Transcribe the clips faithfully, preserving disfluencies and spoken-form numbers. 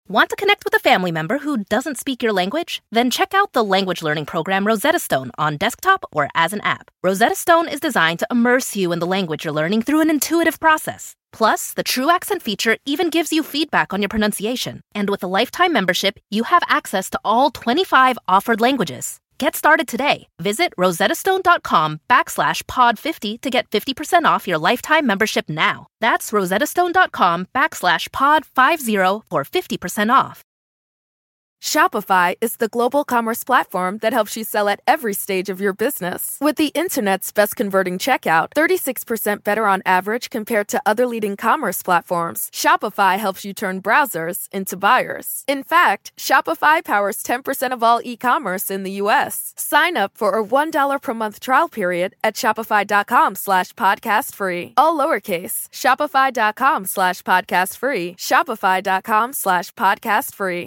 Want to connect with a family member who doesn't speak your language? Then check out the language learning program Rosetta Stone on desktop or as an app. Rosetta Stone is designed to immerse you in the language you're learning through an intuitive process. Plus, the True Accent feature even gives you feedback on your pronunciation. And with a lifetime membership, you have access to all twenty-five offered languages. Get started today. Visit rosettastone.com backslash pod 50 to get fifty percent off your lifetime membership now. That's rosettastone.com backslash pod 50 for fifty percent off. Shopify is the global commerce platform that helps you sell at every stage of your business. With the internet's best converting checkout, thirty-six percent better on average compared to other leading commerce platforms, Shopify helps you turn browsers into buyers. In fact, Shopify powers ten percent of all e-commerce in the U S. Sign up for a one dollar per month trial period at shopify.com slash podcast free. All lowercase, shopify.com slash podcast free, shopify.com slash podcast free.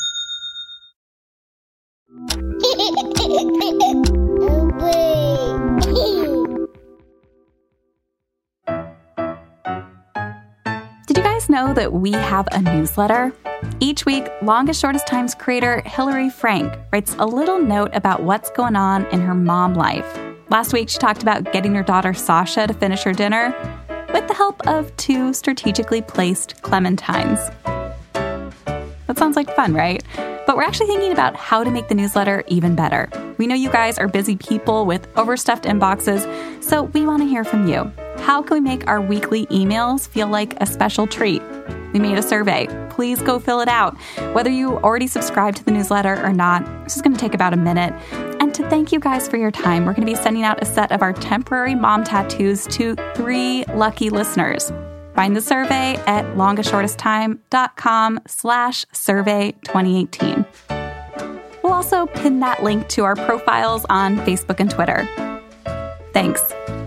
Did you guys know that we have a newsletter? Each week, Longest Shortest Times creator Hillary Frank writes a little note about what's going on in her mom life. Last week, she talked about getting her daughter Sasha to finish her dinner with the help of two strategically placed clementines. That sounds like fun, right? But we're actually thinking about how to make the newsletter even better. We know you guys are busy people with overstuffed inboxes, so we want to hear from you. How can we make our weekly emails feel like a special treat? We made a survey. Please go fill it out. Whether you already subscribe to the newsletter or not, this is going to take about a minute. And to thank you guys for your time, we're going to be sending out a set of our temporary mom tattoos to three lucky listeners. Find the survey at longestshortesttime.com slash survey 2018. We'll also pin that link to our profiles on Facebook and Twitter. Thanks.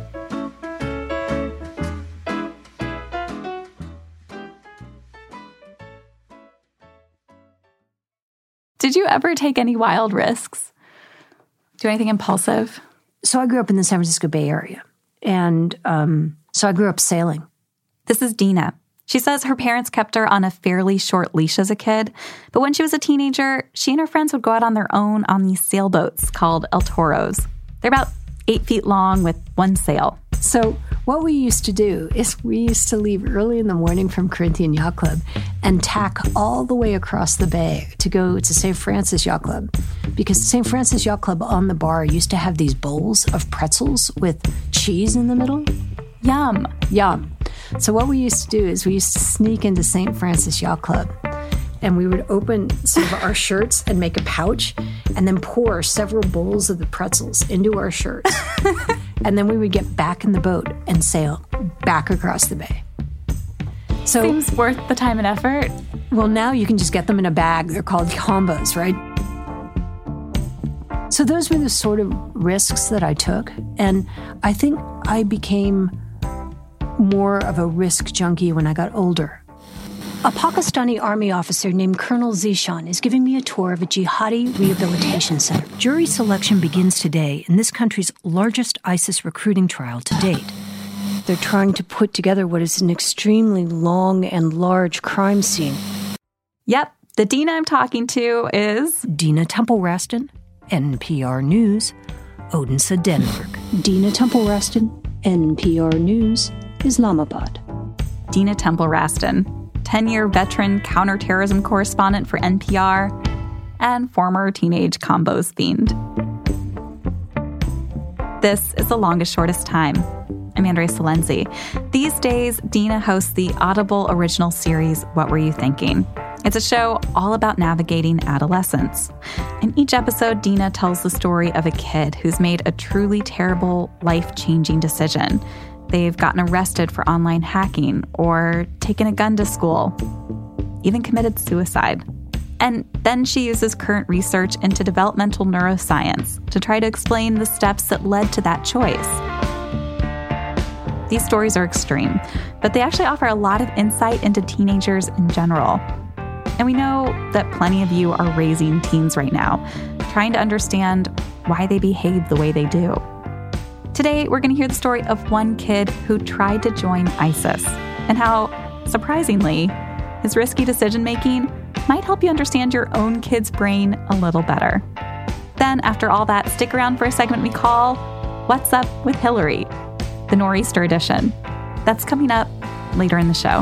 Did you ever take any wild risks? Do anything impulsive? So I grew up in the San Francisco Bay Area. And um, so I grew up sailing. This is Dina. She says her parents kept her on a fairly short leash as a kid, but when she was a teenager, she and her friends would go out on their own on these sailboats called El Toros. They're about eight feet long with one sail. So what we used to do is we used to leave early in the morning from Corinthian Yacht Club and tack all the way across the bay to go to Saint Francis Yacht Club. Because Saint Francis Yacht Club on the bar used to have these bowls of pretzels with cheese in the middle. Yum. Yum. So what we used to do is we used to sneak into Saint Francis Yacht Club and we would open some of our shirts and make a pouch and then pour several bowls of the pretzels into our shirts. And then we would get back in the boat and sail back across the bay. So seems worth the time and effort. Well, now you can just get them in a bag. They're called combos, right? So those were the sort of risks that I took. And I think I became more of a risk junkie when I got older. A Pakistani army officer named Colonel Zishan is giving me a tour of a jihadi rehabilitation center. Jury selection begins today in this country's largest ISIS recruiting trial to date. They're trying to put together what is an extremely long and large crime scene. Yep, the Dina I'm talking to is... Dina Temple-Raston, N P R News, Odense, Denmark. Dina Temple-Raston, N P R News, Islamabad. Dina Temple-Raston, ten-year veteran counterterrorism correspondent for N P R and former Teenage Combos fiend. This is The Longest Shortest Time. I'm Andrea Salenzi. These days, Dina hosts the Audible original series, What Were You Thinking? It's a show all about navigating adolescence. In each episode, Dina tells the story of a kid who's made a truly terrible, life-changing decision. They've gotten arrested for online hacking or taken a gun to school, even committed suicide. And then she uses current research into developmental neuroscience to try to explain the steps that led to that choice. These stories are extreme, but they actually offer a lot of insight into teenagers in general. And we know that plenty of you are raising teens right now, trying to understand why they behave the way they do. Today, we're going to hear the story of one kid who tried to join ISIS and how, surprisingly, his risky decision-making might help you understand your own kid's brain a little better. Then, after all that, stick around for a segment we call What's Up with Hillary, the Nor'easter edition. That's coming up later in the show.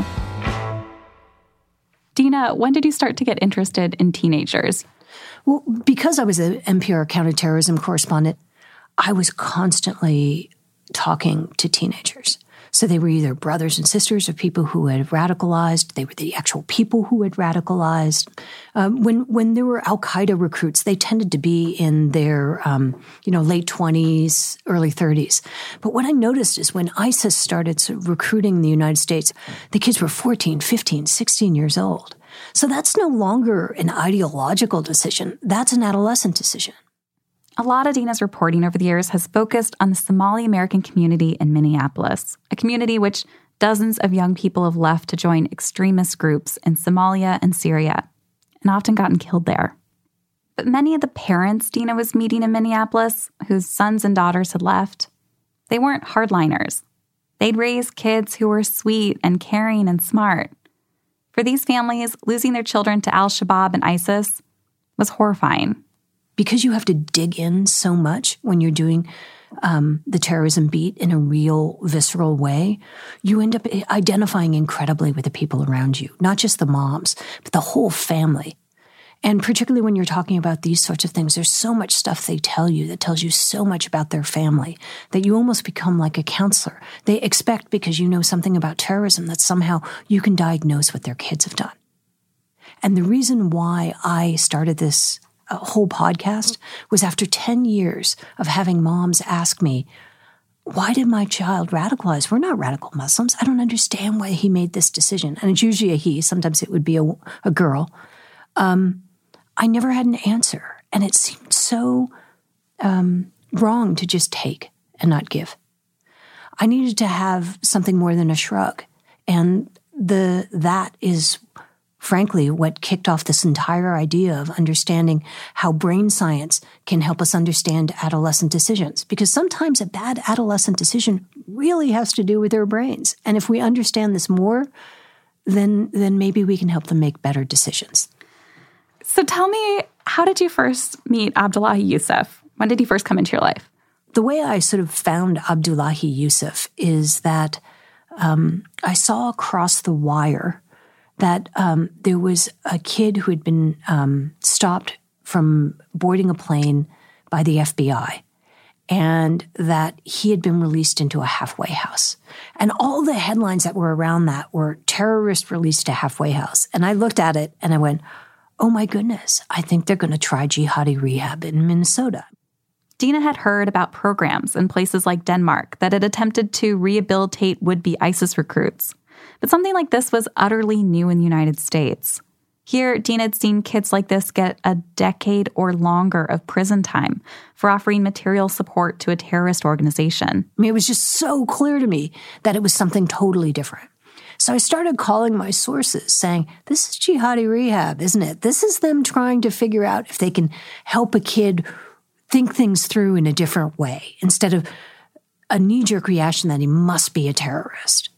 Dina, when did you start to get interested in teenagers? Well, because I was an N P R counterterrorism correspondent, I was constantly talking to teenagers. So they were either brothers and sisters of people who had radicalized. They were the actual people who had radicalized. Um, when when there were Al-Qaeda recruits, they tended to be in their um, you know late twenties, early thirties. But what I noticed is when ISIS started sort of recruiting the United States, the kids were fourteen, fifteen, sixteen years old. So that's no longer an ideological decision. That's an adolescent decision. A lot of Dina's reporting over the years has focused on the Somali American community in Minneapolis, a community which dozens of young people have left to join extremist groups in Somalia and Syria, and often gotten killed there. But many of the parents Dina was meeting in Minneapolis, whose sons and daughters had left, they weren't hardliners. They'd raised kids who were sweet and caring and smart. For these families, losing their children to Al-Shabaab and ISIS was horrifying. Because you have to dig in so much when you're doing um, the terrorism beat in a real, visceral way, you end up identifying incredibly with the people around you, not just the moms, but the whole family. And particularly when you're talking about these sorts of things, there's so much stuff they tell you that tells you so much about their family that you almost become like a counselor. They expect, because you know something about terrorism, that somehow you can diagnose what their kids have done. And the reason why I started this a whole podcast was after ten years of having moms ask me, why did my child radicalize? We're not radical Muslims. I don't understand why he made this decision. And it's usually a he. Sometimes it would be a, a girl. Um, I never had an answer. And it seemed so um, wrong to just take and not give. I needed to have something more than a shrug. And the that is frankly, what kicked off this entire idea of understanding how brain science can help us understand adolescent decisions. Because sometimes a bad adolescent decision really has to do with their brains. And if we understand this more, then then maybe we can help them make better decisions. So tell me, how did you first meet Abdullahi Yusuf? When did he first come into your life? The way I sort of found Abdullahi Yusuf is that um, I saw across the wire that um, there was a kid who had been um, stopped from boarding a plane by the F B I, and that he had been released into a halfway house. And all the headlines that were around that were terrorist released to halfway house. And I looked at it and I went, oh my goodness, I think they're going to try jihadi rehab in Minnesota. Dina had heard about programs in places like Denmark that had attempted to rehabilitate would-be ISIS recruits. But something like this was utterly new in the United States. Here, Dina had seen kids like this get a decade or longer of prison time for offering material support to a terrorist organization. I mean, it was just so clear to me that it was something totally different. So I started calling my sources saying, this is jihadi rehab, isn't it? This is them trying to figure out if they can help a kid think things through in a different way instead of a knee-jerk reaction that he must be a terrorist.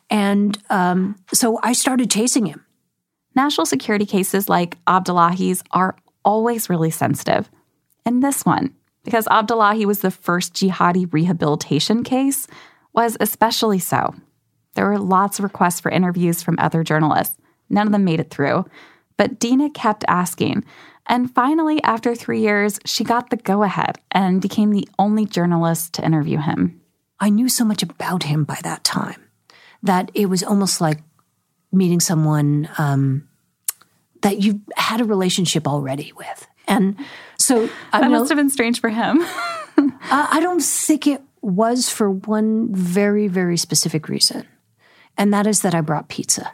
And um, so I started chasing him. National security cases like Abdullahi's are always really sensitive. And this one, because Abdullahi was the first jihadi rehabilitation case, was especially so. There were lots of requests for interviews from other journalists. None of them made it through. But Dina kept asking. And finally, after three years, she got the go-ahead and became the only journalist to interview him. I knew so much about him by that time that it was almost like meeting someone um, that you had a relationship already with. And so I that know, must have been strange for him. uh, I don't think it was for one very, very specific reason. And that is that I brought pizza.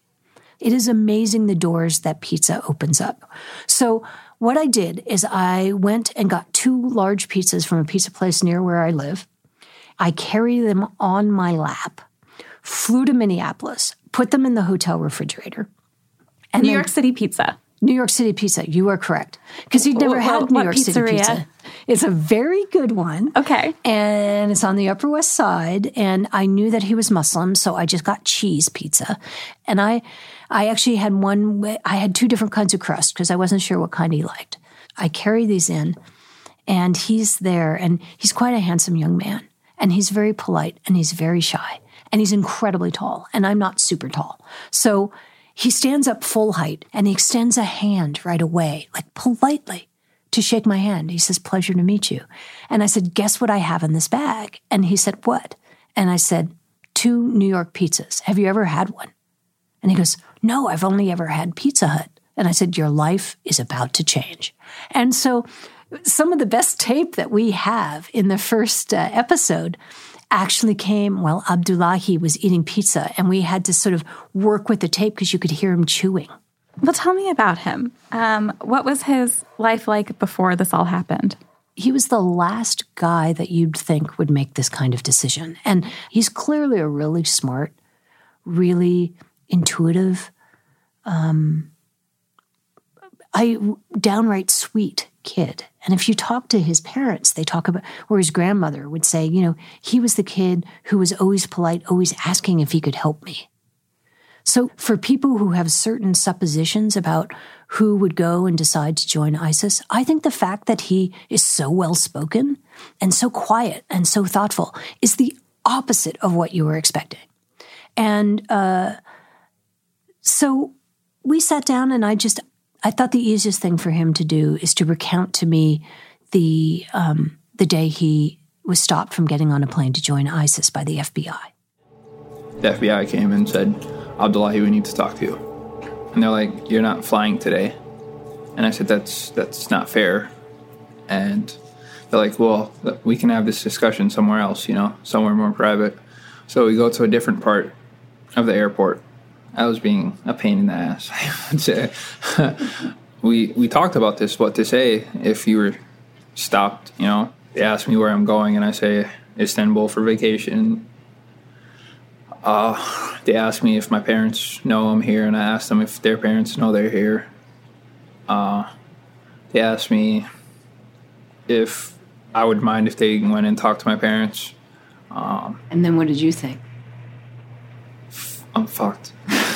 It is amazing the doors that pizza opens up. So what I did is I went and got two large pizzas from a pizza place near where I live. I carried them on my lap, flew to Minneapolis, put them in the hotel refrigerator. And New York City pizza. New York City pizza. You are correct. Because you'd never well, had New what York pizzeria? City pizza. It's a very good one. Okay. And it's on the Upper West Side. And I knew that he was Muslim, so I just got cheese pizza. And I I actually had one, I had two different kinds of crust because I wasn't sure what kind he liked. I carry these in, and he's there, and he's quite a handsome young man, and he's very polite, and he's very shy, and he's incredibly tall, and I'm not super tall. So he stands up full height, and he extends a hand right away, like politely, to shake my hand. He says, "Pleasure to meet you." And I said, "Guess what I have in this bag?" And he said, "What?" And I said, "Two New York pizzas. Have you ever had one?" And he goes, "No, I've only ever had Pizza Hut." And I said, "Your life is about to change." And so some of the best tape that we have in the first uh, episode actually came while Abdullahi was eating pizza, and we had to sort of work with the tape because you could hear him chewing. Well, tell me about him. Um, what was his life like before this all happened? He was the last guy that you'd think would make this kind of decision. And he's clearly a really smart, really intuitive, um, I downright sweet kid. And if you talk to his parents, they talk about, or his grandmother would say, you know, he was the kid who was always polite, always asking if he could help me. So for people who have certain suppositions about who would go and decide to join ISIS, I think the fact that he is so well-spoken and so quiet and so thoughtful is the opposite of what you were expecting. And uh, so we sat down, and I just, I thought the easiest thing for him to do is to recount to me the um, the day he was stopped from getting on a plane to join ISIS by the F B I. The F B I came and said, "Abdullahi, we need to talk to you." And they're like, "You're not flying today." And I said, that's that's not fair. And they're like, "Well, we can have this discussion somewhere else, you know, somewhere more private." So we go to a different part of the airport. I was being a pain in the ass, I would say. we we talked about this, what to say if you were stopped, you know. They asked me where I'm going, and I say Istanbul for vacation. Uh, they asked me if my parents know I'm here, and I asked them if their parents know they're here. Uh, they asked me if I would mind if they went and talked to my parents. Um, and then what did you think? F- I'm fucked.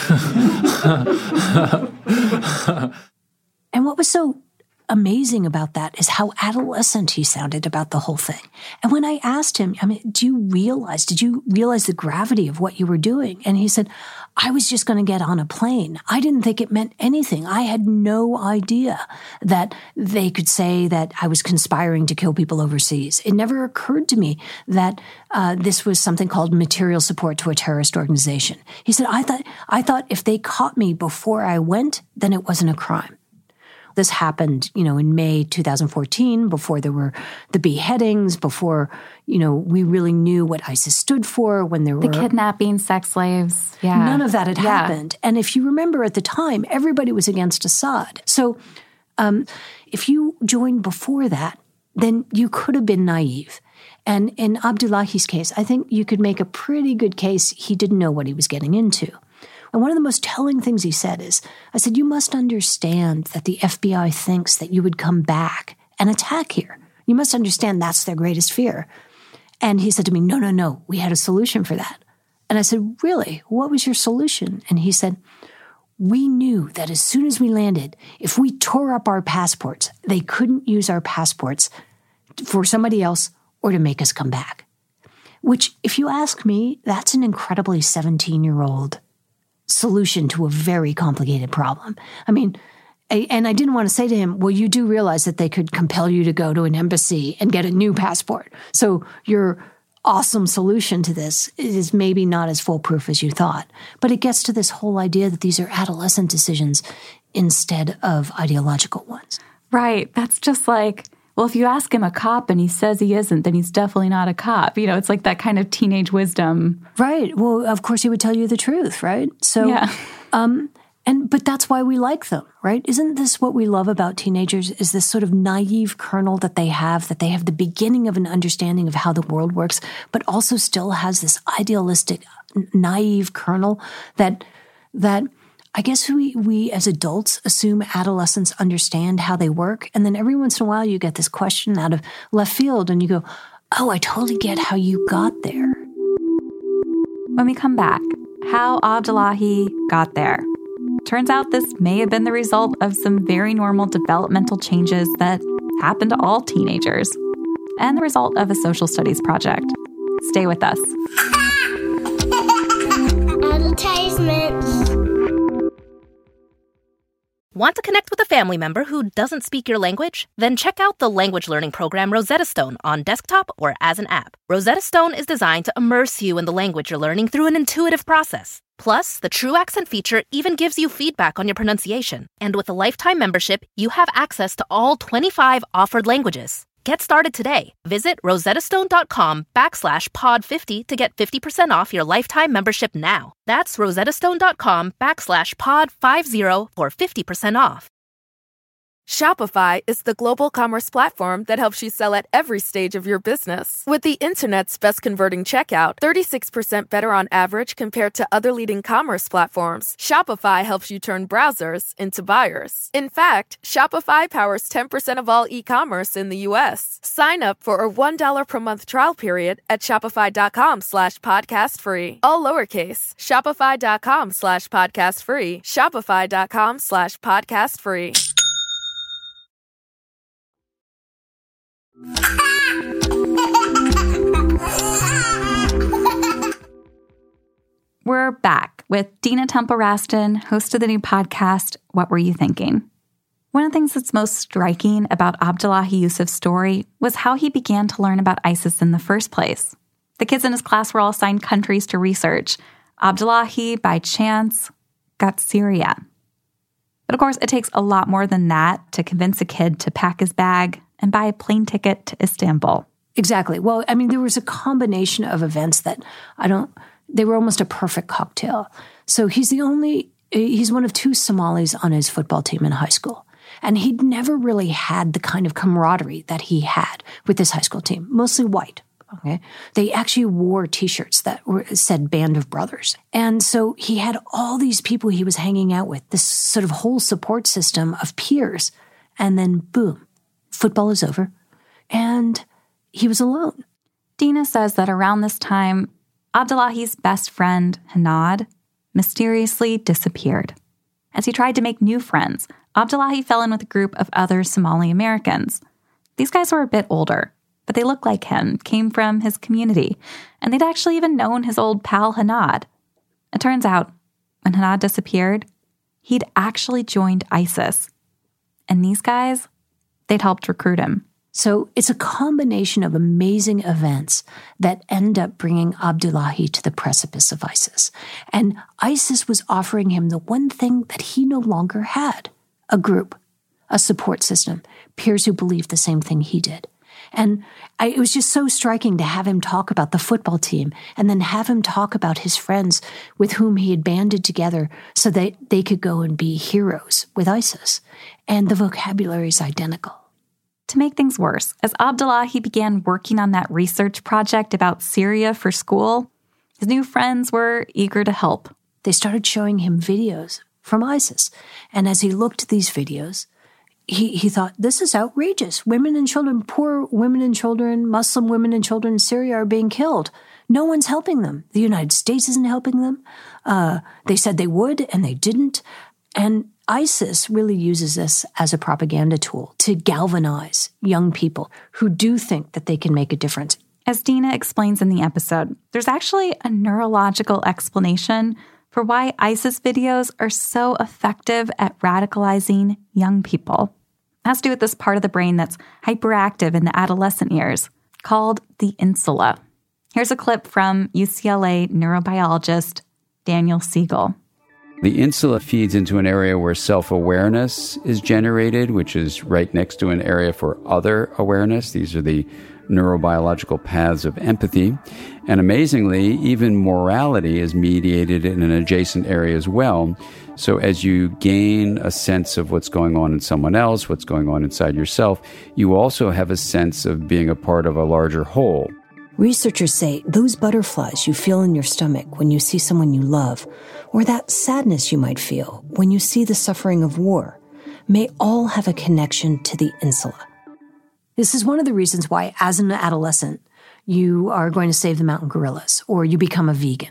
And what was so amazing about that is how adolescent he sounded about the whole thing. And when I asked him, I mean, do you realize, did you realize the gravity of what you were doing? And he said, I was just going to get on a plane. I didn't think it meant anything. I had no idea that they could say that I was conspiring to kill people overseas. It never occurred to me that uh, this was something called material support to a terrorist organization. He said, I thought, I thought if they caught me before I went, then it wasn't a crime. This happened, you know, in May two thousand fourteen, before there were the beheadings, before, you know, we really knew what ISIS stood for, when there the were... The kidnapping, sex slaves, yeah. None of that had yeah. happened. And if you remember at the time, everybody was against Assad. So um, if you joined before that, then you could have been naive. And in Abdullahi's case, I think you could make a pretty good case he didn't know what he was getting into. And one of the most telling things he said is, I said, you must understand that the F B I thinks that you would come back and attack here. You must understand that's their greatest fear. And he said to me, no, no, no, we had a solution for that. And I said, really? What was your solution? And he said, we knew that as soon as we landed, if we tore up our passports, they couldn't use our passports for somebody else or to make us come back. Which, if you ask me, that's an incredibly seventeen-year-old solution to a very complicated problem. I mean, I, and I didn't want to say to him, well, you do realize that they could compel you to go to an embassy and get a new passport. So your awesome solution to this is maybe not as foolproof as you thought. But it gets to this whole idea that these are adolescent decisions instead of ideological ones. Right. That's just like, well, if you ask him a cop and he says he isn't, then he's definitely not a cop. You know, it's like that kind of teenage wisdom. Right. Well, of course he would tell you the truth, right? So, yeah. um, and but that's why we like them, right? Isn't this what we love about teenagers, is this sort of naive kernel that they have, that they have the beginning of an understanding of how the world works, but also still has this idealistic, naive kernel that that I guess we, we as adults assume adolescents understand how they work. And then every once in a while you get this question out of left field and you go, oh, I totally get how you got there. When we come back, how Abdullahi got there. turns out this may have been the result of some very normal developmental changes that happen to all teenagers, and the result of a social studies project. Stay with us. Advertisements. Want to connect with a family member who doesn't speak your language? Then check out the language learning program Rosetta Stone on desktop or as an app. Rosetta Stone is designed to immerse you in the language you're learning through an intuitive process. Plus, the True Accent feature even gives you feedback on your pronunciation. And with a lifetime membership, you have access to all twenty-five offered languages. Get started today. Visit rosettastone.com backslash pod 50 to get fifty percent off your lifetime membership now. That's rosettastone.com backslash pod 50 for fifty percent off. Shopify is the global commerce platform that helps you sell at every stage of your business. With the internet's best converting checkout, thirty-six percent better on average compared to other leading commerce platforms, Shopify helps you turn browsers into buyers. In fact, Shopify powers ten percent of all e-commerce in the U S. Sign up for a one dollar per month trial period at shopify.com slash podcast free. All lowercase, shopify.com slash podcast free, shopify.com slash podcast free. We're back with Dina Temple-Raston, host of the new podcast, What Were You Thinking? One of the things that's most striking about Abdullahi Yusuf's story was how he began to learn about ISIS in the first place. The kids in his class were all assigned countries to research. Abdullahi, by chance, got Syria. But of course, it takes a lot more than that to convince a kid to pack his bag and buy a plane ticket to Istanbul. Exactly. Well, I mean, there was a combination of events that I don't, they were almost a perfect cocktail. So he's the only, he's one of two Somalis on his football team in high school. And he'd never really had the kind of camaraderie that he had with this high school team, mostly white. Okay. They actually wore T-shirts that were, said Band of Brothers. And so he had all these people he was hanging out with, this sort of whole support system of peers. And then boom, football is over. And he was alone. Dina says that around this time, Abdullahi's best friend, Hanad, mysteriously disappeared. As he tried to make new friends, Abdullahi fell in with a group of other Somali Americans. These guys were a bit older, but they looked like him, came from his community, and they'd actually even known his old pal Hanad. It turns out, when Hanad disappeared, he'd actually joined ISIS. And these guys, they'd helped recruit him. So it's a combination of amazing events that end up bringing Abdullahi to the precipice of ISIS. And ISIS was offering him the one thing that he no longer had, a group, a support system, peers who believed the same thing he did. And I, it was just so striking to have him talk about the football team and then have him talk about his friends with whom he had banded together so that they could go and be heroes with ISIS. And the vocabulary is identical. To make things worse, as Abdullahi began working on that research project about Syria for school, his new friends were eager to help. They started showing him videos from ISIS. And as he looked at these videos, he, he thought, this is outrageous. Women and children, poor women and children, Muslim women and children in Syria are being killed. No one's helping them. The United States isn't helping them. Uh, they said they would, and they didn't. And ISIS really uses this as a propaganda tool to galvanize young people who do think that they can make a difference. As Dina explains in the episode, there's actually a neurological explanation for why ISIS videos are so effective at radicalizing young people. It has to do with this part of the brain that's hyperactive in the adolescent years, called the insula. Here's a clip from U C L A neurobiologist Daniel Siegel. The insula feeds into an area where self-awareness is generated, which is right next to an area for other awareness. These are the neurobiological paths of empathy. And amazingly, even morality is mediated in an adjacent area as well. So as you gain a sense of what's going on in someone else, what's going on inside yourself, you also have a sense of being a part of a larger whole. Researchers say those butterflies you feel in your stomach when you see someone you love, or that sadness you might feel when you see the suffering of war, may all have a connection to the insula. This is one of the reasons why, as an adolescent, you are going to save the mountain gorillas, or you become a vegan.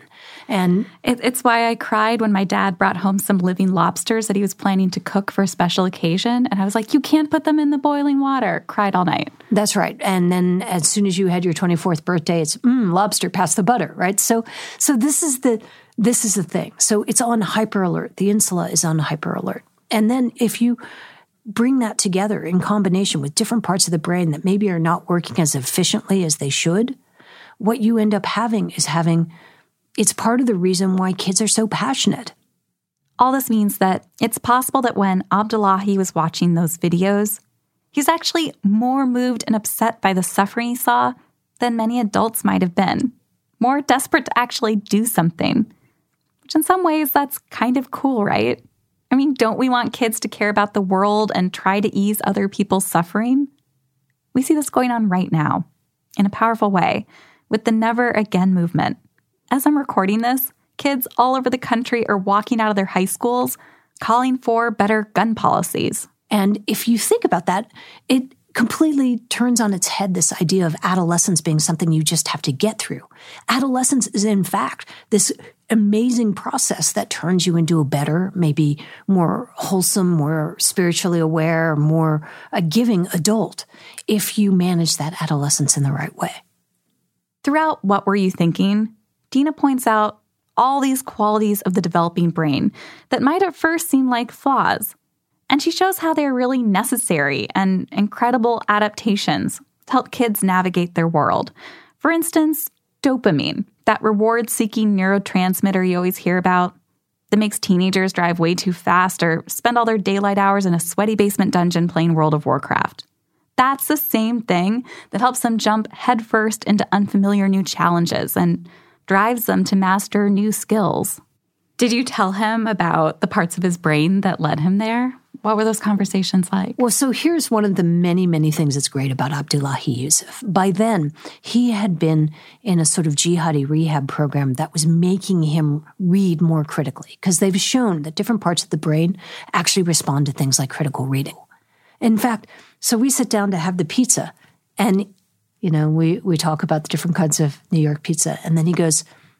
And it, it's why I cried when my dad brought home some living lobsters that he was planning to cook for a special occasion. And I was like, you can't put them in the boiling water. Cried all night. That's right. And then as soon as you had your twenty-fourth birthday, it's, mm, lobster, pass the butter, right? So so this is the this is the thing. So it's on hyper alert. The insula is on hyper alert. And then if you bring that together in combination with different parts of the brain that maybe are not working as efficiently as they should, what you end up having is having, it's part of the reason why kids are so passionate. All this means that it's possible that when Abdullahi was watching those videos, he's actually more moved and upset by the suffering he saw than many adults might have been, more desperate to actually do something, which in some ways that's kind of cool, right? I mean, don't we want kids to care about the world and try to ease other people's suffering? We see this going on right now in a powerful way with the Never Again movement. As I'm recording this, kids all over the country are walking out of their high schools calling for better gun policies. And if you think about that, it completely turns on its head this idea of adolescence being something you just have to get through. Adolescence is, in fact, this amazing process that turns you into a better, maybe more wholesome, more spiritually aware, more a giving adult if you manage that adolescence in the right way. Throughout What Were You Thinking?, Dina points out all these qualities of the developing brain that might at first seem like flaws. And she shows how they're really necessary and incredible adaptations to help kids navigate their world. For instance, dopamine, that reward-seeking neurotransmitter you always hear about, that makes teenagers drive way too fast or spend all their daylight hours in a sweaty basement dungeon playing World of Warcraft. That's the same thing that helps them jump headfirst into unfamiliar new challenges and drives them to master new skills. Did you tell him about the parts of his brain that led him there? What were those conversations like? Well, so here's one of the many, many things that's great about Abdullahi Yusuf. By then, he had been in a sort of jihadi rehab program that was making him read more critically, because they've shown that different parts of the brain actually respond to things like critical reading. In fact, so we sit down to have the pizza, and, you know, we, we talk about the different kinds of New York pizza, and then he goes,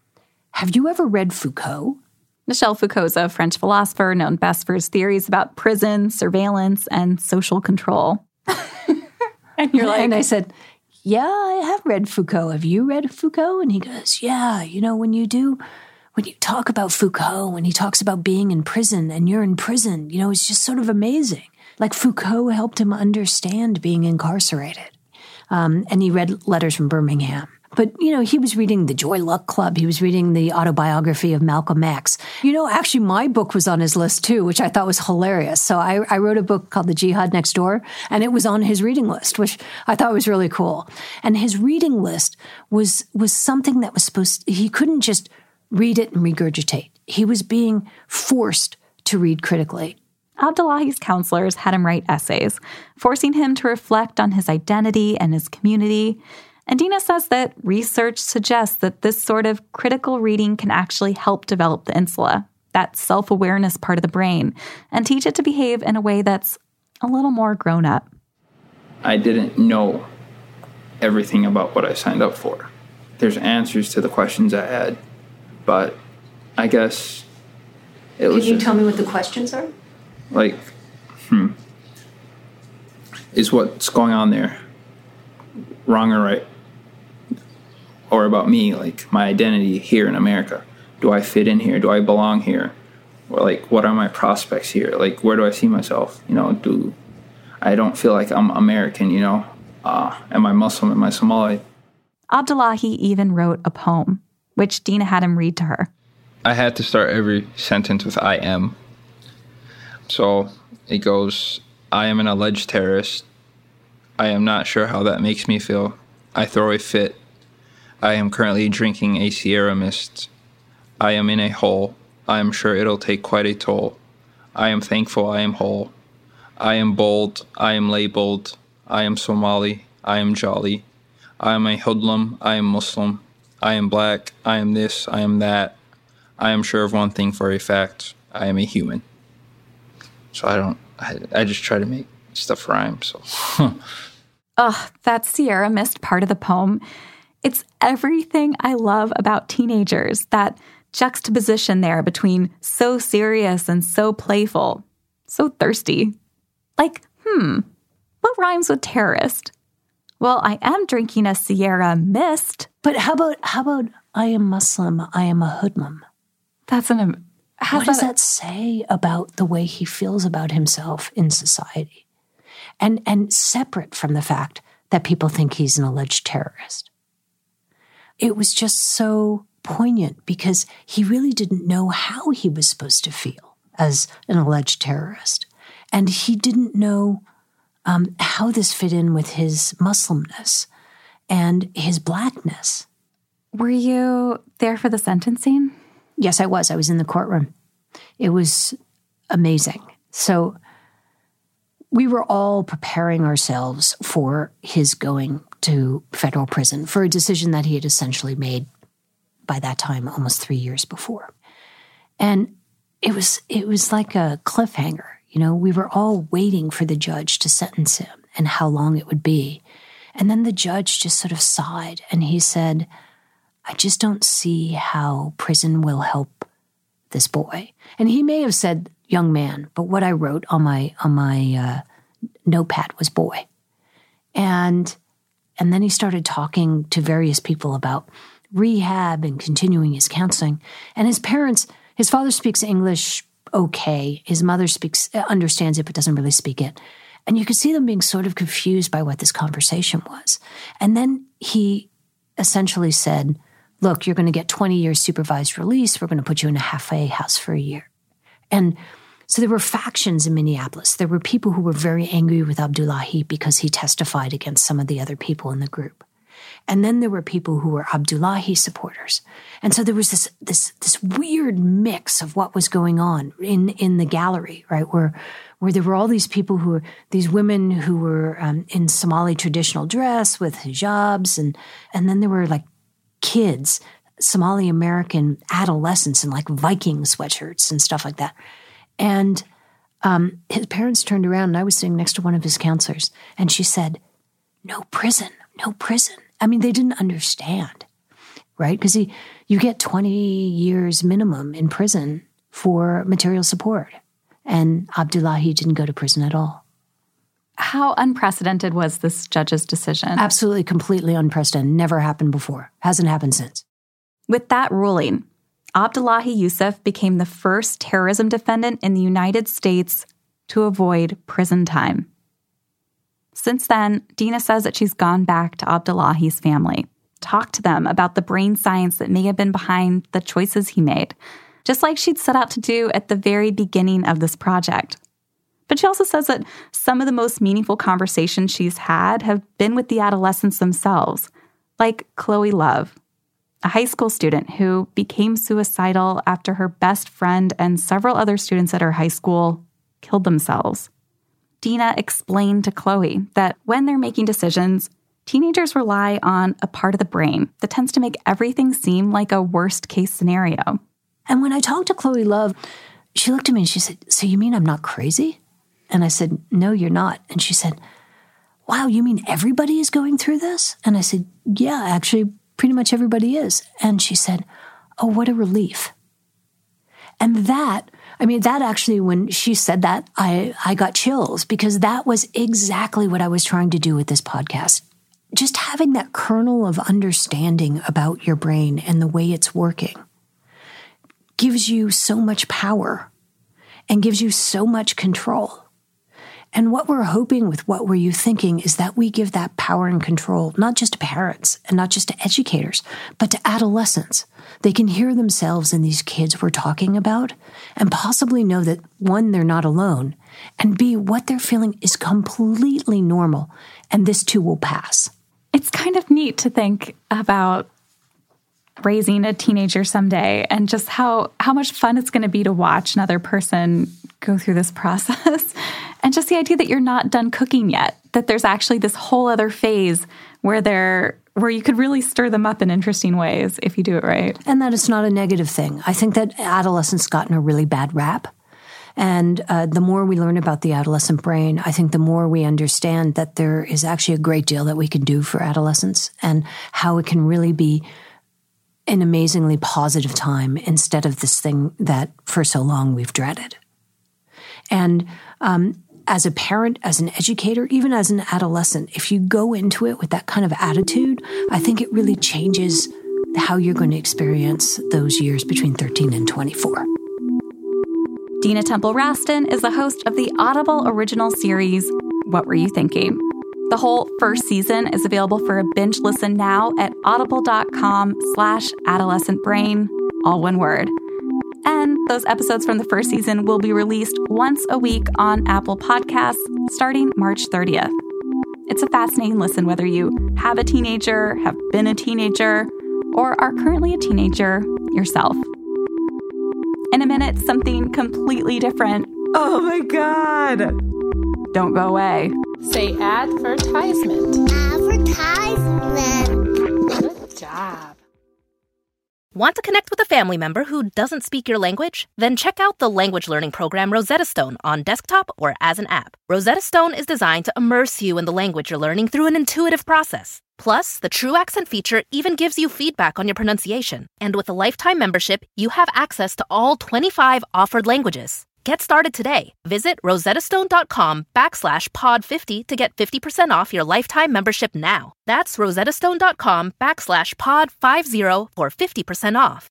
have you ever read Foucault? Michel Foucault is a French philosopher known best for his theories about prison, surveillance, and social control. And you're like... And I said, yeah, I have read Foucault. Have you read Foucault? And he goes, yeah, you know, when you do, when you talk about Foucault, when he talks about being in prison and you're in prison, you know, it's just sort of amazing. Like Foucault helped him understand being incarcerated. Um, and he read Letters from Birmingham. But, you know, he was reading the Joy Luck Club. He was reading the autobiography of Malcolm X. You know, actually, my book was on his list, too, which I thought was hilarious. So I, I wrote a book called The Jihad Next Door, and it was on his reading list, which I thought was really cool. And his reading list was was something that was supposed to, he couldn't just read it and regurgitate. He was being forced to read critically. Abdullahi's counselors had him write essays, forcing him to reflect on his identity and his community. And Dina says that research suggests that this sort of critical reading can actually help develop the insula, that self-awareness part of the brain, and teach it to behave in a way that's a little more grown up. I didn't know everything about what I signed up for. There's answers to the questions I had, but I guess it was... Can you tell me what the questions are? Like, hmm, is what's going on there wrong or right? Or about me, like my identity here in America. Do I fit in here? Do I belong here? Or like, what are my prospects here? Like, where do I see myself? You know, do I don't feel like I'm American, you know? Uh, am I Muslim? Am I Somali? Abdullahi even wrote a poem, which Dina had him read to her. I had to start every sentence with I am. So it goes, I am an alleged terrorist. I am not sure how that makes me feel. I throw a fit. I am currently drinking a Sierra Mist. I am in a hole. I am sure it'll take quite a toll. I am thankful I am whole. I am bold. I am labeled. I am Somali. I am jolly. I am a hoodlum. I am Muslim. I am black. I am this. I am that. I am sure of one thing for a fact. I am a human. So I don't, I, I just try to make stuff rhyme, so. Ugh, that Sierra Mist part of the poem. It's everything I love about teenagers, that juxtaposition there between so serious and so playful, so thirsty. Like, hmm, what rhymes with terrorist? Well, I am drinking a Sierra Mist. But how about, how about I am Muslim, I am a hoodlum? That's an... What does that say about the way he feels about himself in society? And and separate from the fact that people think he's an alleged terrorist. It was just so poignant because he really didn't know how he was supposed to feel as an alleged terrorist. And he didn't know um, how this fit in with his Muslimness and his blackness. Were you there for the sentencing? Yes, I was. I was in the courtroom. It was amazing. So we were all preparing ourselves for his going to federal prison for a decision that he had essentially made by that time almost three years before. And it was it was like a cliffhanger. You know, we were all waiting for the judge to sentence him and how long it would be. And then the judge just sort of sighed and he said, I just don't see how prison will help this boy. And he may have said young man, but what I wrote on my on my uh, notepad was boy. And and then he started talking to various people about rehab and continuing his counseling. And his parents, his father speaks English okay. His mother speaks, understands it, but doesn't really speak it. And you could see them being sort of confused by what this conversation was. And then he essentially said, look, you're going to get twenty years supervised release. We're going to put you in a halfway house for a year. And so there were factions in Minneapolis. There were people who were very angry with Abdullahi because he testified against some of the other people in the group. And then there were people who were Abdullahi supporters. And so there was this this this weird mix of what was going on in, in the gallery, right, where where there were all these people who were, these women who were um, in Somali traditional dress with hijabs, and and then there were like kids, Somali American adolescents in like Viking sweatshirts and stuff like that. And um, his parents turned around and I was sitting next to one of his counselors and she said, no prison, no prison. I mean, they didn't understand, right? Because he, you get twenty years minimum in prison for material support. And Abdullahi didn't go to prison at all. How unprecedented was this judge's decision? Absolutely, completely unprecedented. Never happened before. Hasn't happened since. With that ruling, Abdullahi Yusuf became the first terrorism defendant in the United States to avoid prison time. Since then, Dina says that she's gone back to Abdullahi's family, talked to them about the brain science that may have been behind the choices he made, just like she'd set out to do at the very beginning of this project. But she also says that some of the most meaningful conversations she's had have been with the adolescents themselves, like Chloe Love, a high school student who became suicidal after her best friend and several other students at her high school killed themselves. Dina explained to Chloe that when they're making decisions, teenagers rely on a part of the brain that tends to make everything seem like a worst-case scenario. And when I talked to Chloe Love, she looked at me and she said, so you mean I'm not crazy? And I said, no, you're not. And she said, wow, you mean everybody is going through this? And I said, yeah, actually, pretty much everybody is. And she said, oh, what a relief. And that, I mean, that actually, when she said that, I, I got chills because that was exactly what I was trying to do with this podcast. Just having that kernel of understanding about your brain and the way it's working gives you so much power and gives you so much control. And what we're hoping with What Were You Thinking is that we give that power and control, not just to parents and not just to educators, but to adolescents. They can hear themselves in these kids we're talking about and possibly know that, one, they're not alone, and B, what they're feeling is completely normal, and this too will pass. It's kind of neat to think about raising a teenager someday and just how, how much fun it's going to be to watch another person go through this process. And just the idea that you're not done cooking yet, that there's actually this whole other phase where they're where you could really stir them up in interesting ways if you do it right. And that it's not a negative thing. I think that adolescents gotten a really bad rap. And uh, the more we learn about the adolescent brain, I think the more we understand that there is actually a great deal that we can do for adolescents and how it can really be an amazingly positive time instead of this thing that for so long we've dreaded. And um, as a parent, as an educator, even as an adolescent, if you go into it with that kind of attitude, I think it really changes how you're going to experience those years between thirteen and twenty-four. Dina Temple Raston is the host of the Audible original series, What Were You Thinking? The whole first season is available for a binge listen now at audible.com slash adolescent brain, all one word. And those episodes from the first season will be released once a week on Apple Podcasts starting March thirtieth. It's a fascinating listen whether you have a teenager, have been a teenager, or are currently a teenager yourself. In a minute, something completely different. Oh my God. Don't go away. Say advertisement. Advertisement. Good job. Want to connect with a family member who doesn't speak your language? Then check out the language learning program Rosetta Stone on desktop or as an app. Rosetta Stone is designed to immerse you in the language you're learning through an intuitive process. Plus, the True Accent feature even gives you feedback on your pronunciation. And with a lifetime membership, you have access to all twenty-five offered languages. Get started today. Visit rosettastone.com backslash pod 50 to get fifty percent off your lifetime membership now. That's rosettastone.com backslash pod 50 for fifty percent off.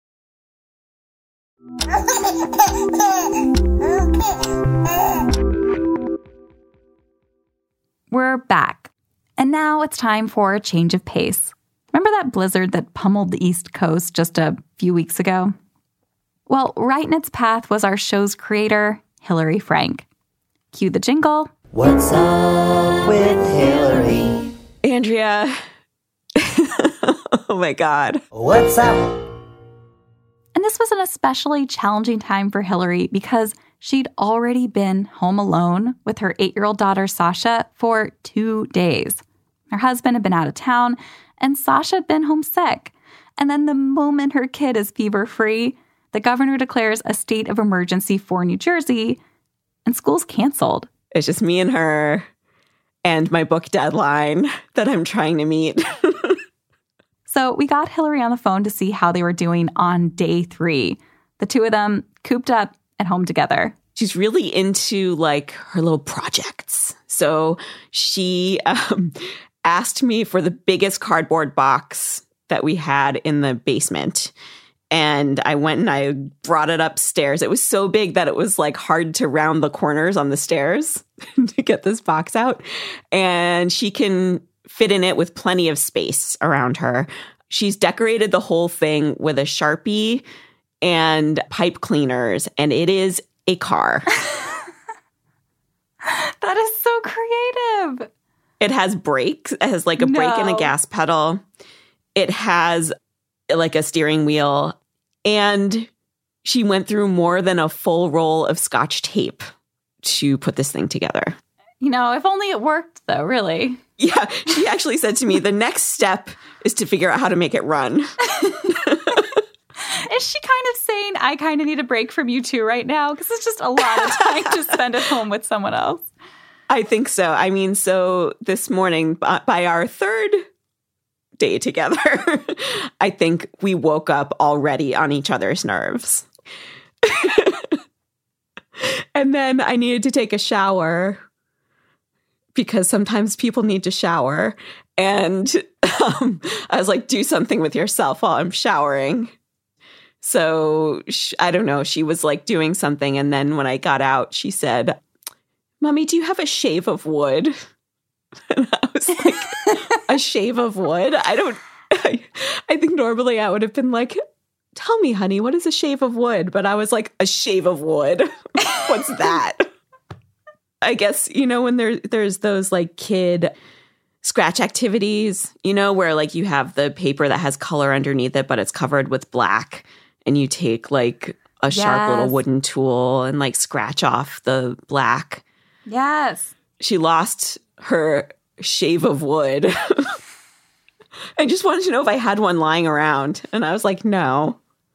We're back. And now it's time for a change of pace. Remember that blizzard that pummeled the East Coast just a few weeks ago? Well, right in its path was our show's creator, Hillary Frank. Cue the jingle. What's up with Hillary? Andrea. Oh my God. What's up? And this was an especially challenging time for Hillary because she'd already been home alone with her eight-year-old daughter, Sasha, for two days. Her husband had been out of town, and Sasha had been homesick. And then the moment her kid is fever-free, the governor declares a state of emergency for New Jersey, and school's canceled. It's just me and her and my book deadline that I'm trying to meet. So we got Hillary on the phone to see how they were doing on day three. The two of them cooped up at home together. She's really into like her little projects. So she um, asked me for the biggest cardboard box that we had in the basement. And I went and I brought it upstairs. It was so big that it was like hard to round the corners on the stairs to get this box out. And she can fit in it with plenty of space around her. She's decorated the whole thing with a Sharpie and pipe cleaners, and it is a car. That is so creative. It has brakes. It has like a brake No. and a gas pedal. It has like a steering wheel. And she went through more than a full roll of Scotch tape to put this thing together. You know, if only it worked, though, really. Yeah, she actually said to me, the next step is to figure out how to make it run. Is she kind of saying, I kind of need a break from you two right now? Because it's just a lot of time to spend at home with someone else. I think so. I mean, so this morning, by our third day together, I think we woke up already on each other's nerves. And then I needed to take a shower because sometimes people need to shower. And um, I was like, do something with yourself while I'm showering. So sh- I don't know. She was like doing something. And then when I got out, she said, Mommy, do you have a shave of wood? And I was like, a shave of wood? I don't, I, I think normally I would have been like, tell me, honey, what is a shave of wood? But I was like, a shave of wood? What's that? I guess, you know, when there there's those like kid scratch activities, you know, where like you have the paper that has color underneath it, but it's covered with black. And you take like a Yes. sharp little wooden tool and like scratch off the black. Yes. She lost her shave of wood. I just wanted to know if I had one lying around. And I was like, no,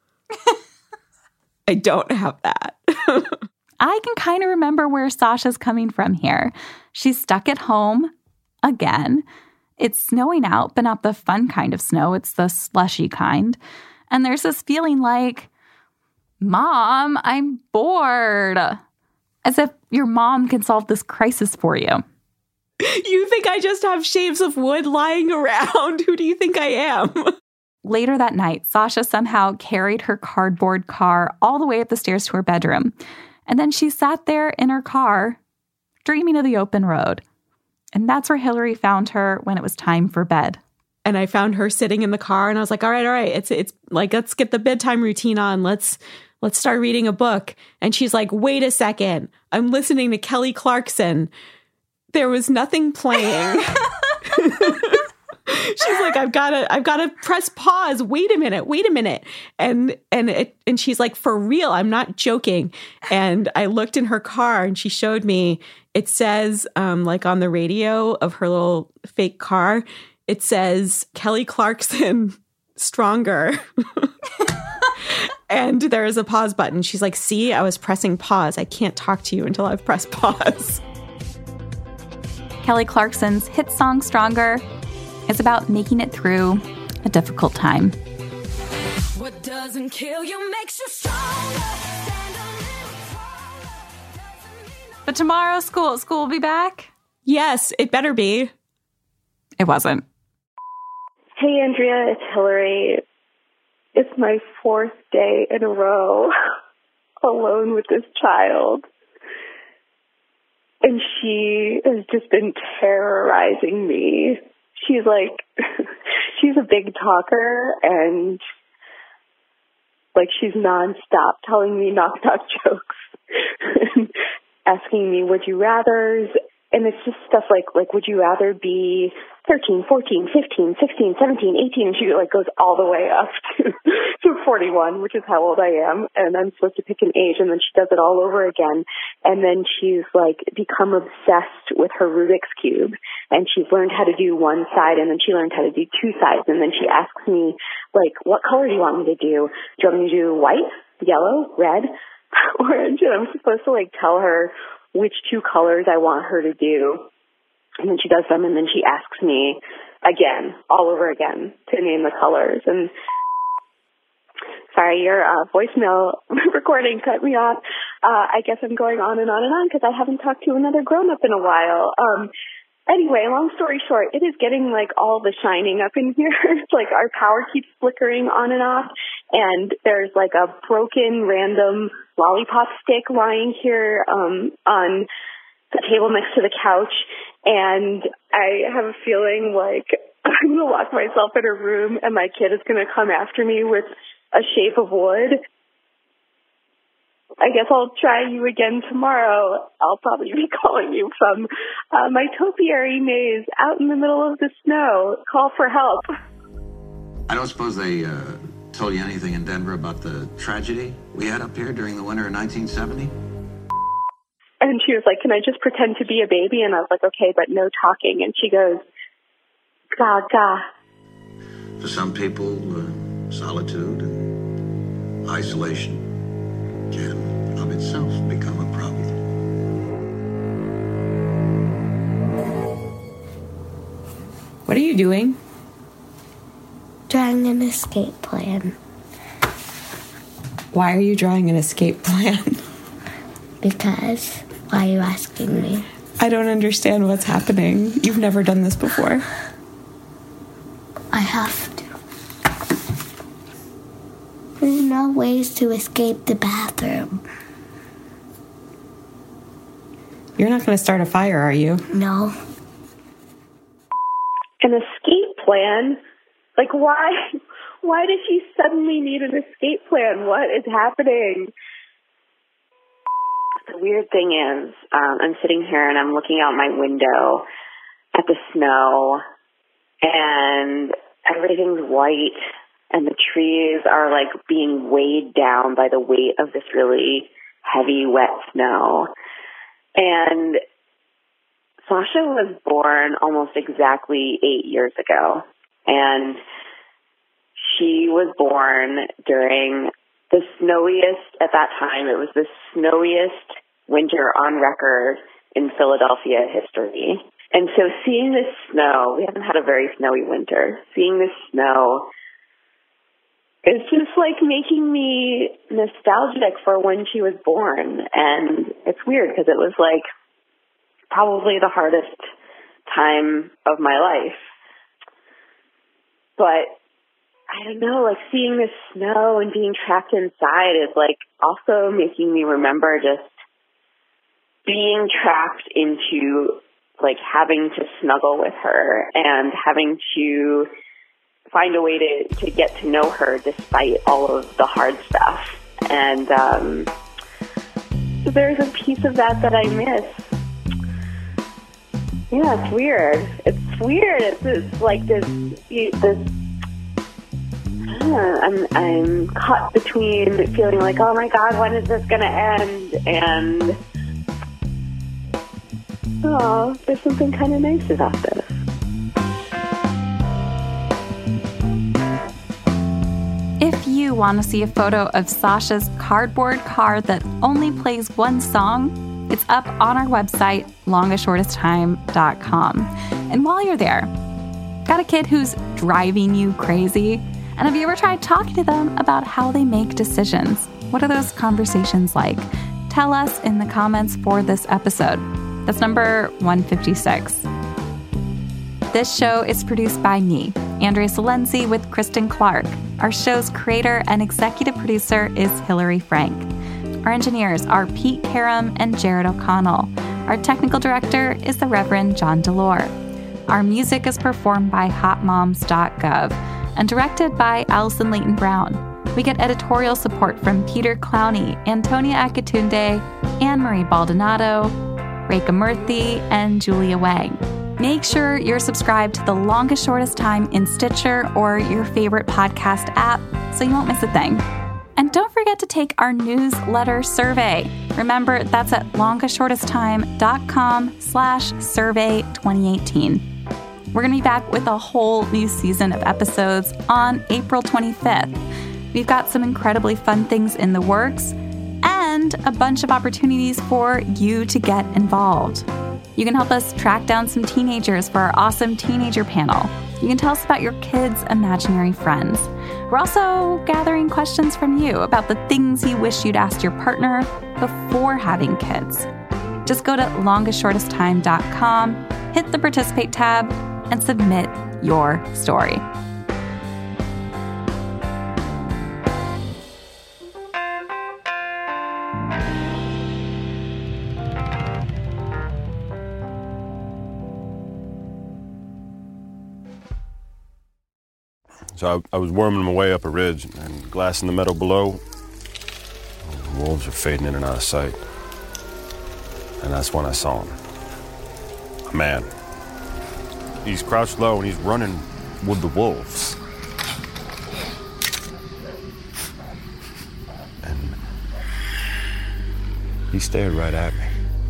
I don't have that. I can kind of remember where Sasha's coming from here. She's stuck at home again. It's snowing out, but not the fun kind of snow. It's the slushy kind. And there's this feeling like, Mom, I'm bored. As if your mom can solve this crisis for you. You think I just have shaves of wood lying around? Who do you think I am? Later that night, Sasha somehow carried her cardboard car all the way up the stairs to her bedroom. And then she sat there in her car, dreaming of the open road. And that's where Hillary found her when it was time for bed. And I found her sitting in the car, and I was like, all right, all right, it's it's like, let's get the bedtime routine on. Let's let's start reading a book. And she's like, wait a second, I'm listening to Kelly Clarkson. There was nothing playing. She's like, I've got to, I've got to press pause. Wait a minute, wait a minute. And, and, it, and she's like, for real, I'm not joking. And I looked in her car and she showed me, it says, um, like on the radio of her little fake car, it says Kelly Clarkson stronger. And there is a pause button. She's like, see, I was pressing pause. I can't talk to you until I've pressed pause. Kelly Clarkson's hit song Stronger is about making it through a difficult time. What doesn't kill you makes you stronger. Stand a little taller. But tomorrow, school, school will be back? Yes, it better be. It wasn't. Hey, Andrea, it's Hillary. It's my fourth day in a row alone with this child. And she has just been terrorizing me. She's like, she's a big talker, and like she's nonstop telling me knock knock jokes, asking me would you rathers, and it's just stuff like like would you rather be thirteen, fourteen, fifteen, sixteen, seventeen, eighteen, and she like goes all the way up to, to forty-one, which is how old I am, and I'm supposed to pick an age, and then she does it all over again, and then she's like become obsessed with her Rubik's Cube, and she's learned how to do one side, and then she learned how to do two sides, and then she asks me, like, what color do you want me to do? Do you want me to do white, yellow, red, orange? And I'm supposed to like tell her which two colors I want her to do. And then she does them, and then she asks me again, all over again, to name the colors. And sorry, your uh, voicemail recording cut me off. Uh, I guess I'm going on and on and on because I haven't talked to another grown-up in a while. Um, anyway, long story short, it is getting like all the shining up in here. It's like our power keeps flickering on and off, and there's like a broken random lollipop stick lying here um, on the table next to the couch. And I have a feeling like I'm going to lock myself in a room and my kid is going to come after me with a shape of wood. I guess I'll try you again tomorrow. I'll probably be calling you from uh, my topiary maze out in the middle of the snow. Call for help. I don't suppose they uh, told you anything in Denver about the tragedy we had up here during the winter of nineteen seventy? And she was like, can I just pretend to be a baby? And I was like, okay, but no talking. And she goes, gaga. For some people, uh, solitude and isolation can of itself become a problem. What are you doing? Drawing an escape plan. Why are you drawing an escape plan? Because... Why are you asking me? I don't understand what's happening. You've never done this before. I have to. There's no ways to escape the bathroom. You're not going to start a fire, are you? No. An escape plan? Like, why? Why does she suddenly need an escape plan? What is happening? The weird thing is, um, I'm sitting here and I'm looking out my window at the snow, and everything's white, and the trees are like being weighed down by the weight of this really heavy, wet snow. And Sasha was born almost exactly eight years ago, and she was born during the snowiest, at that time, it was the snowiest winter on record in Philadelphia history. And so seeing this snow, we haven't had a very snowy winter. Seeing this snow is just like making me nostalgic for when she was born. And it's weird because it was like probably the hardest time of my life. But I don't know, like seeing the snow and being trapped inside is like also making me remember just being trapped into like having to snuggle with her and having to find a way to, to get to know her despite all of the hard stuff. And um, there's a piece of that that I miss. Yeah, it's weird. It's weird. It's, it's like this, this uh, I'm, I'm caught between feeling like, oh my God, when is this going to end? And, oh, there's something kind of nice about this. If you want to see a photo of Sasha's cardboard car that only plays one song, it's up on our website, longest shortest time dot com. And while you're there, got a kid who's driving you crazy? And have you ever tried talking to them about how they make decisions? What are those conversations like? Tell us in the comments for this episode. That's number one fifty-six. This show is produced by me, Andrea Silenzi, with Kristen Clark. Our show's creator and executive producer is Hillary Frank. Our engineers are Pete Karam and Jared O'Connell. Our technical director is the Reverend John Delore. Our music is performed by hot moms dot gov and directed by Allison Leighton Brown. We get editorial support from Peter Clowney, Antonia Akatunde, Anne-Marie Baldonado, Rekha Murthy, and Julia Wang. Make sure you're subscribed to The Longest Shortest Time in Stitcher or your favorite podcast app so you won't miss a thing. And don't forget to take our newsletter survey. Remember, that's at longest shortest time dot com slash survey twenty eighteen. We're going to be back with a whole new season of episodes on April twenty-fifth. We've got some incredibly fun things in the works and a bunch of opportunities for you to get involved. You can help us track down some teenagers for our awesome teenager panel. You can tell us about your kids' imaginary friends. We're also gathering questions from you about the things you wish you'd asked your partner before having kids. Just go to longest shortest time dot com, hit the participate tab, and submit your story. So I, I was worming my way up a ridge, and glass in the meadow below, the wolves are fading in and out of sight. And that's when I saw him. A man. He's crouched low and he's running with the wolves. And he stared right at me.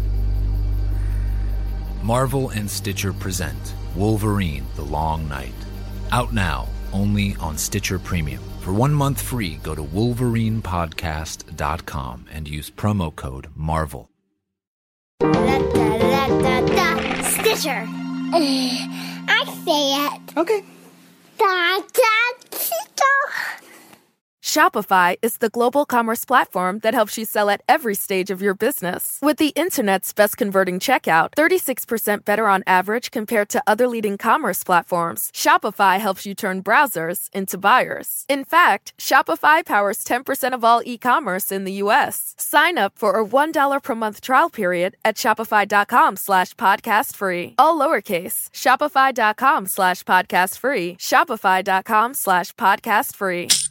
Marvel and Stitcher present Wolverine: The Long Night. Out now, only on Stitcher Premium. For one month free, go to wolverine podcast dot com and use promo code MARVEL. Da, da, da, da, da. Stitcher. Uh, I say it. Okay. Da, da, Stitcher. Shopify is the global commerce platform that helps you sell at every stage of your business. With the internet's best converting checkout, thirty-six percent better on average compared to other leading commerce platforms, Shopify helps you turn browsers into buyers. In fact, Shopify powers ten percent of all e-commerce in the U S. Sign up for a one dollar per month trial period at shopify.com slash podcast free. All lowercase. Shopify.com slash podcast free. Shopify.com slash podcast free.